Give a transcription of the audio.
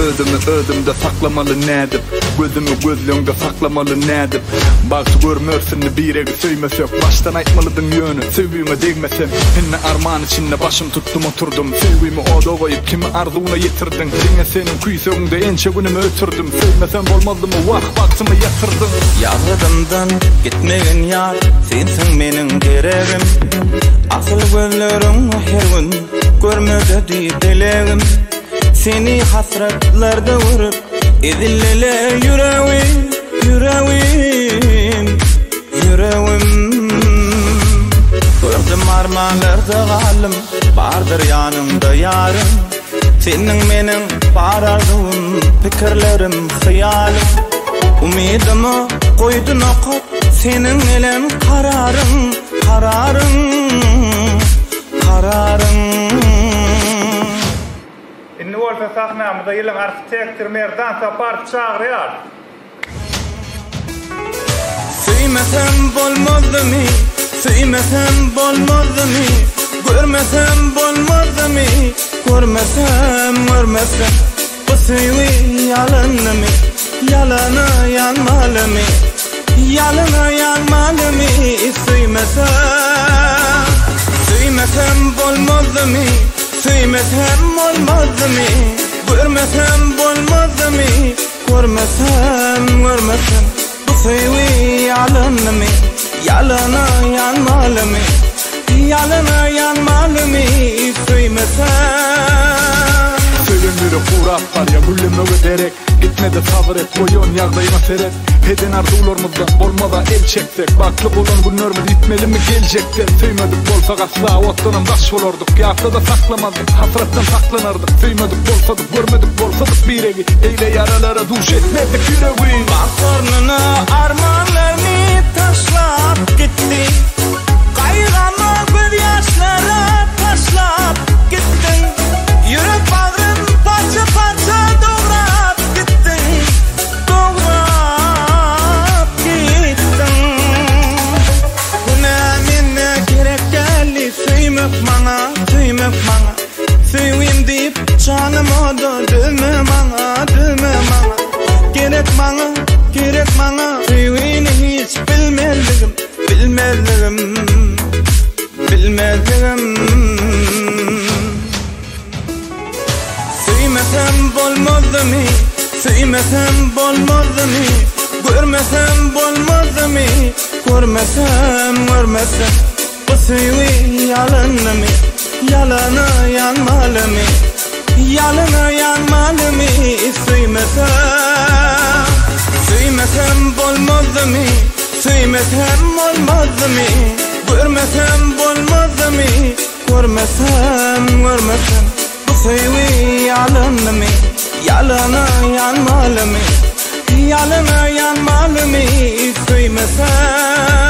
ödümde saklamalı nädip, gözümü gözlüğünde saklamalı nädip. Bagty görmörsin biregi söýmesek, baştan aýtmalydyň ýöne, söýgüme degmesem. Henne arman içinde başım tuttum oturdum, söýgüme oda goýup kimi arzuwuna ýetirdiň. Diňe senin kuýsagynda ençe günümi ötürdüm, söýmesem bolmazdymy wagt bagtymy ýatyrdyň. Ýagdymdan gitmegen ýar, sensiň meniň geregim. Asyl gözleriň her gün görmede dilegim. Seni hasretlerde vurup edillele yüreğim. Gördüm armanlarda galim, bardır yanımda yarım. Senin menin bar arzuun, pikirlerim, hayalim. Umidimi koydun okut, senin elem kararım. Inni Wolfe sahnamyza ýylyň arkitektor Merdan Saparov çagyrýar. Söýmesem bolmazdymy, söýmesem bolmazdymy, görmesem bolmazdymy, görmesem bu söýwi ýalanymy, ýalana ýanmalymy, söýmesem bolmazdymy, söýmesem bolmazdymy, görmesem bolmazdymy, görmesem bu söýwi ýalanymy, ýalana ýanmalymy, söýmesem. Söýlenleri kurap barya gülleme öderek, gitmede sabır et, boyon ýagdaýyma seret. Heden arzuwlarymyzdan bolmada el çektek, bakly bolan günlerimiz bitmeli mi geljekde. Söýmedik bolsak asla otdanam baş bolardyk, ýagda saklamadyk, hasratdan saklanardyk. Söýmedik bolsadyk, görmedik bolsadyk biregi, eýle yaralara duş etmedik ýüregim. Bakarnyna armanlaryny taşlap gitdi, gaýrama göz ýaşlara taşlap gitdiň. Yürek bağrım parça doğrap gittin. Buna menne gerek geldi, söýmek maňa, söýwim diýip janyma da döme maňa. Gerek maňa, söýwini hiç bilmezligim. Söýmesem bolmazdymy, söýmesem bolmazdymy, görmesem bolmazdymy, görmesem bu söýwi ýalanymy, ýalana ýanmalymy, söýmesem bolmazdymy, söýmesem bolmazdymy, görmesem bolmazdymy, görmesem bu söýwi ýalanymy, ýalana ýanmalymy, söýmesem.